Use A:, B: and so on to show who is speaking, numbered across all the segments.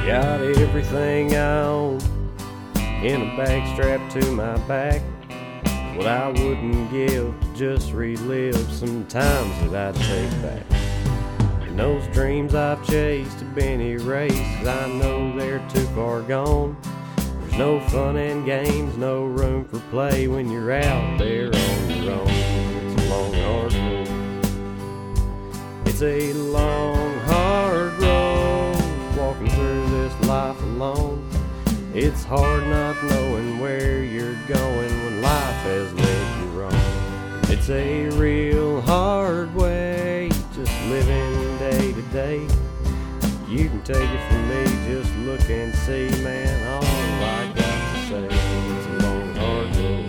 A: Got everything I own in a bag strapped to my back. What I wouldn't give to just relive some times that I'd take back. And those dreams I've chased have been erased, 'cause I know they're too far gone. There's no fun and games, no room for play when you're out there on your own. It's a long, hard road. It's a long, hard road, walking through this life alone. It's hard not knowing where you're going when life has led you wrong. It's a real hard way, just living day to day. You can take it from me, just look and see, man, all I got to say. It's a long, hard road.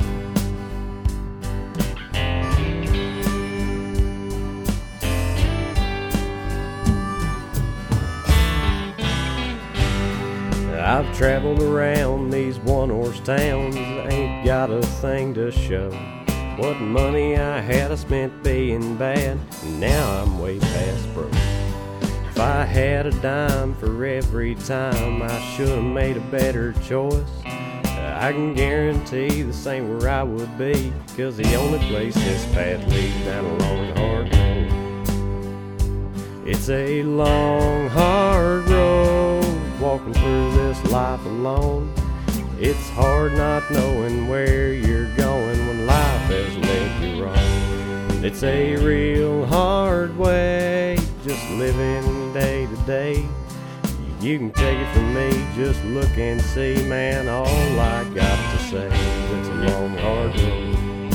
A: I've traveled around these one-horse towns, ain't got a thing to show. What money I had I spent being bad, and now I'm way past broke. If I had a dime for every time I should have made a better choice, I can guarantee this ain't where I would be, 'cause the only place this path leads down a long, hard road. It's a long, hard road, walking through this life alone. It's hard not knowing where you're going when life has led you wrong. It's a real hard way, just living day to day. You can take it from me, just look and see, man, all I got to say. It's a long, hard road.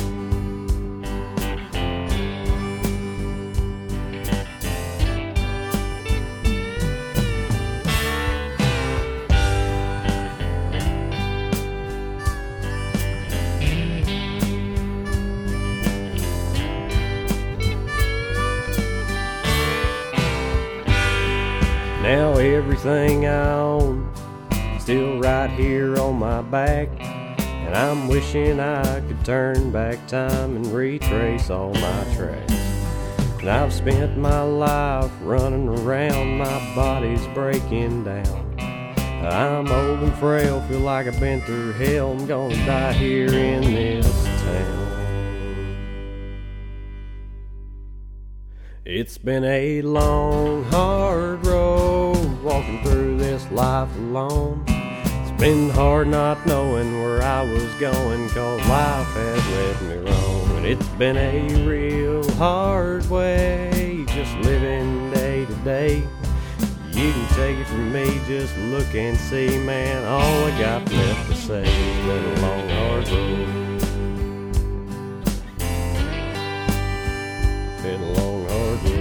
A: Now everything I own still right here on my back, and I'm wishing I could turn back time and retrace all my tracks. And I've spent my life running around, my body's breaking down. I'm old and frail, feel like I've been through hell. I'm gonna die here in this town. It's been a long, hard road, walking through this life alone. It's been hard not knowing where I was going, 'cause life has led me wrong. And it's been a real hard way, just living day to day. You can take it from me, just look and see, man, all I got left to say. It's been a long, hard road. Been a long, hard road.